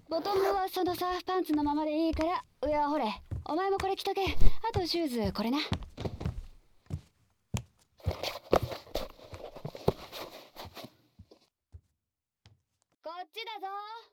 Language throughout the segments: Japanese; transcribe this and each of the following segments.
ボトムはそのサーフパンツのままでいいから上はほれ。お前もこれ着とけ。あとシューズこれな。こっちだぞ。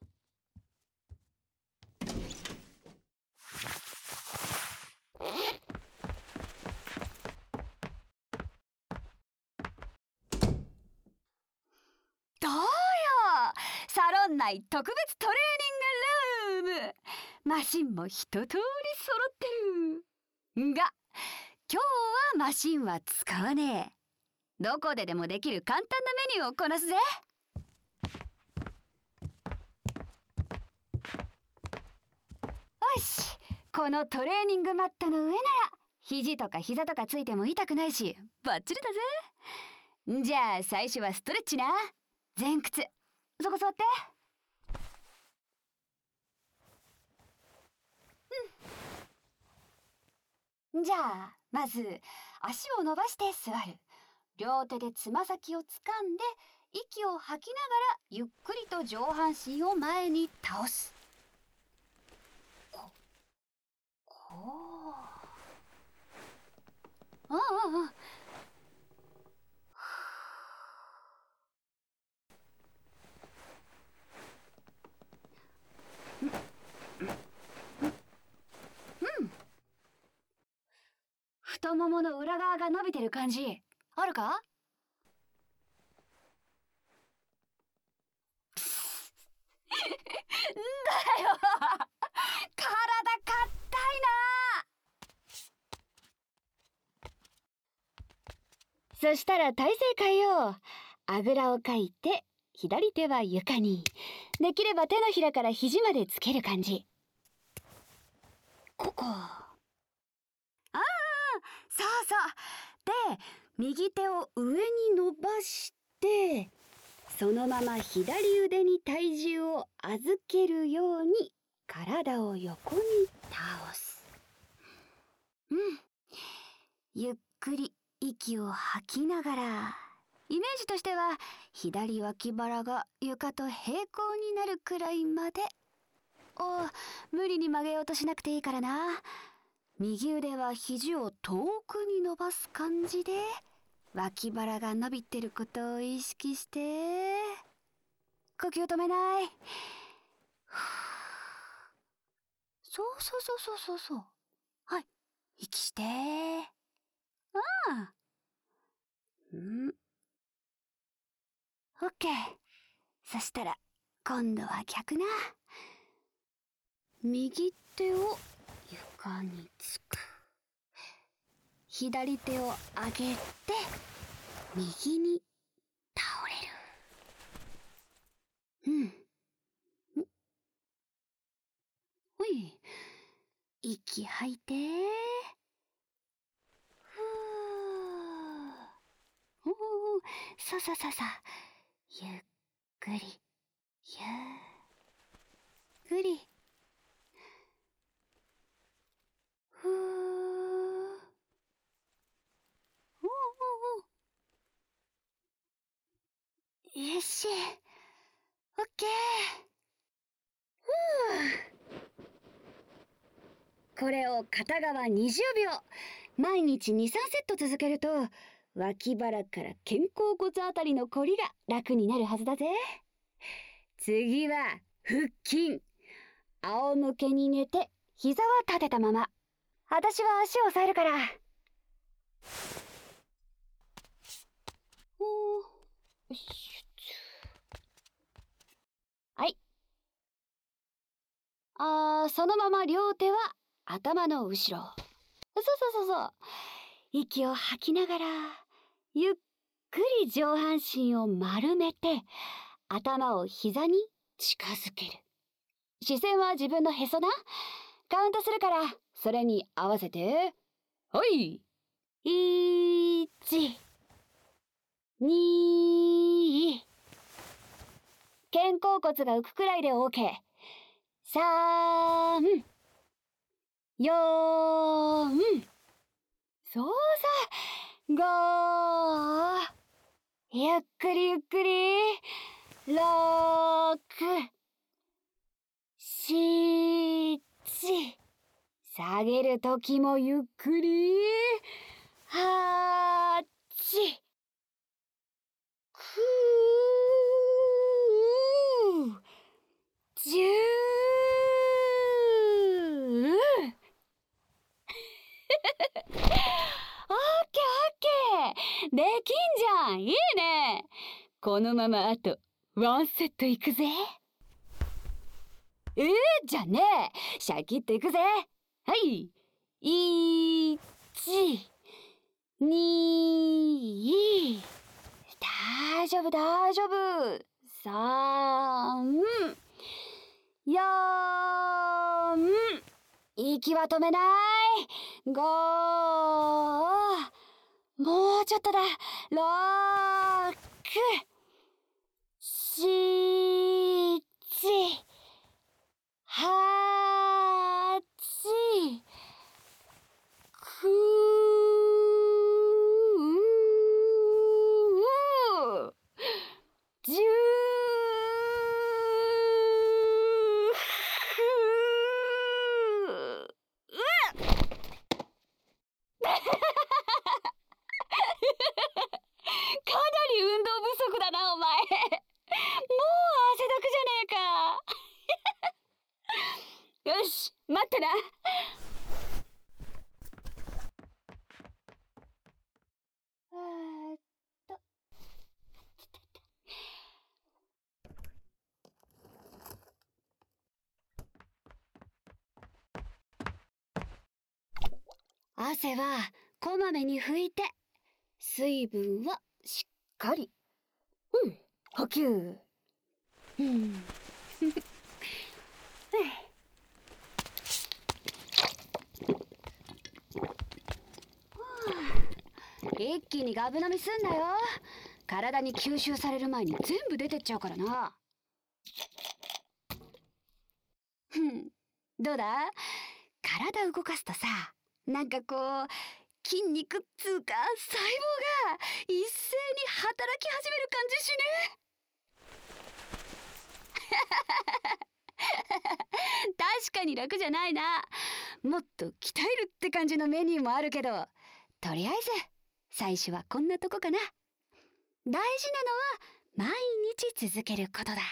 どうよ、サロン内特別トレーニングルーム。マシンも一通り揃ってるが、今日はマシンは使わねえ。どこででもできる簡単なメニューをこなすぜ。よし、このトレーニングマットの上なら肘とか膝とかついても痛くないしバッチリだぜ。じゃあ最初はストレッチな。前屈、そこ座って。じゃあまず足を伸ばして座る。両手でつま先をつかんで息を吐きながらゆっくりと上半身を前に倒す。こう。ああ。太ももの裏側が伸びてる感じあるか？だよ体硬いな。そしたら体勢変えよう。あぐらをかいて左手は床に。できれば手のひらから肘までつける感じ。ここ。ああ、そうそう。で、右手を上に伸ばしてそのまま左腕に体重を預けるように体を横に倒す。ゆっくり息を吐きながら、イメージとしては左脇腹が床と平行になるくらいまで。無理に曲げようとしなくていいからな。右腕は肘を遠くに伸ばす感じで脇腹が伸びてることを意識して。呼吸止めない。そう。はい、息して。オッケー。そしたら今度は逆な。右手を床につく。左手を上げて右に倒れる。ほい。息吐いて。ふう。そう。ゆっくりゆっくり。ふう。よし、オッケー。これを片側20秒毎日2、3セット続けると脇腹から肩甲骨あたりのこりが楽になるはずだぜ。次は腹筋。仰向けに寝て膝は立てたまま。私は足を押さえるから。はい。そのまま両手は頭の後ろ。そう。息を吐きながらゆっくり上半身を丸めて頭を膝に近づける。視線は自分のへそな。カウントするからそれに合わせて。はい。1、2。肩甲骨が浮くくらいで OK。3、4。そうさ。5。ゆっくり。6、 しち。下げるときもゆっくり。はち。くー。じゅー。オッケーオッケー。できんじゃん。いいね。このままあとワンセットいくぜ。じゃねえ。シャキッといくぜ。はい。1、2、大丈夫大丈夫。3、4、息は止めない。5、もうちょっとだ。6、7、8、9、10。かなり運動不足だなお前。もう汗だくじゃねえか。よし待ってな。ーっと汗はこまめに拭いて、水分はしっかり補給。一気にガブ飲みすんなよ。体に吸収される前に全部出てっちゃうからな。どうだ？体動かすとさ、なんかこう筋肉っつうか細胞が一斉に働き始める感じしね。確かに楽じゃないな。もっと鍛えるって感じのメニューもあるけど、とりあえず最初はこんなとこかな。大事なのは毎日続けることだ。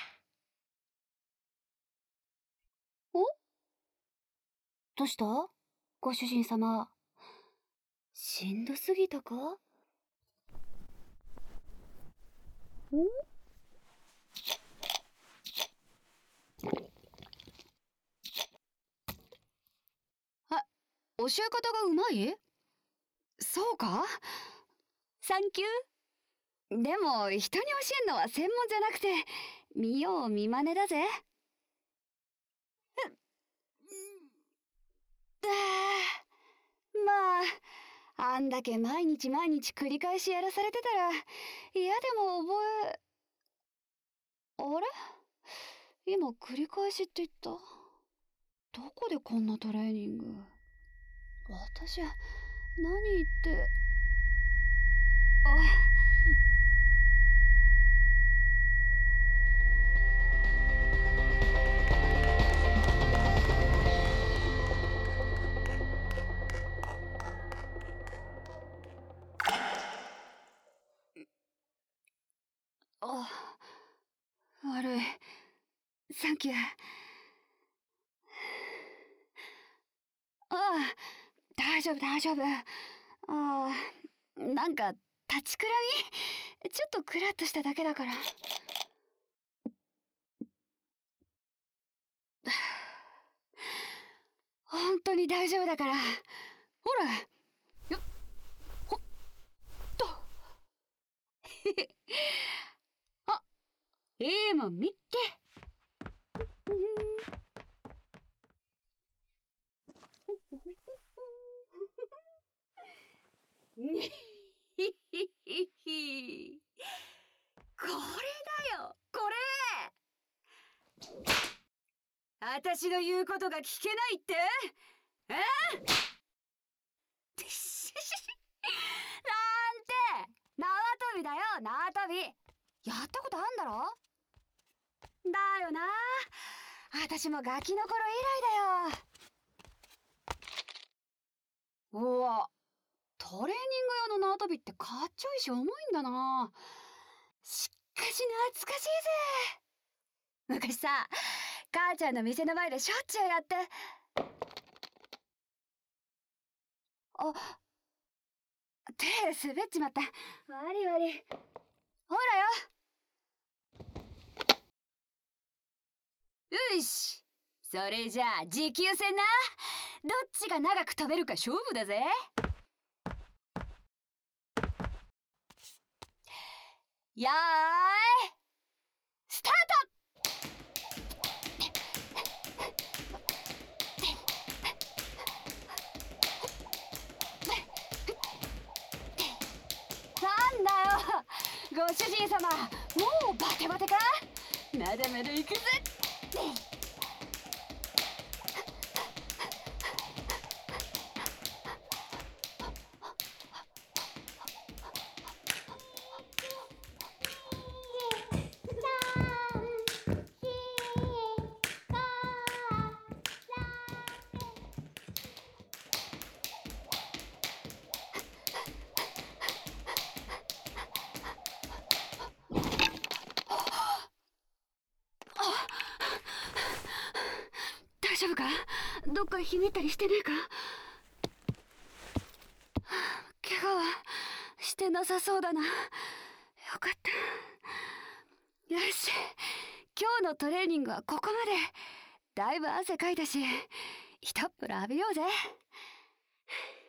お？どうした？ご主人様。しんどすぎたか？あ、教え方がうまい？そうか？サンキュー。でも人に教えんのは専門じゃなくて見よう見まねだぜ。まああんだけ毎日毎日繰り返しやらされてたら嫌でも覚え。あれ？今繰り返しって言った？どこでこんなトレーニング？私は何言って。悪い。サンキュー。大丈夫大丈夫。なんか立ちくらみ？ちょっとクラッとしただけだから。本当に大丈夫だから。ほら。よっ。ほっと。あ、いいもん見て。これだよ、これ。私の言うことが聞けないって？なんて縄跳びだよ、縄跳び。やったことあんだろ？だよな。 私もガキの頃以来だよ。うわ、トレーニング用の縄跳びってかっちょいいし重いんだな。しかし懐かしいぜ。昔さ、母ちゃんの店の前でしょっちゅうやって。あ、手滑っちまった。悪い悪い。ほらよ。よし。それじゃあ持久戦な。どっちが長く飛べるか勝負だぜ。やーいスタート。なんだよご主人様、もうバテバテか。まだまだ行くぜ。大丈夫か。どっかひねったりしてねえか。怪我はしてなさそうだな。よかった。よし、今日のトレーニングはここまで。だいぶ汗かいたし、一っ風呂浴びようぜ。